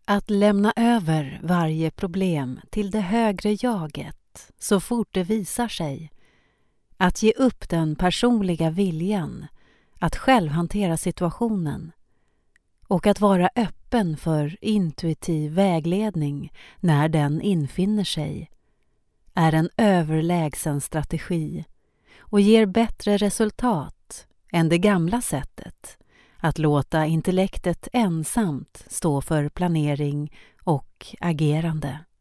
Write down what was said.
Att lämna över varje problem till det högre jaget så fort det visar sig. Att ge upp den personliga viljan att själv hantera situationen. Och att vara öppen för intuitiv vägledning när den infinner sig är en överlägsen strategi och ger bättre resultat än det gamla sättet att låta intellektet ensamt stå för planering och agerande.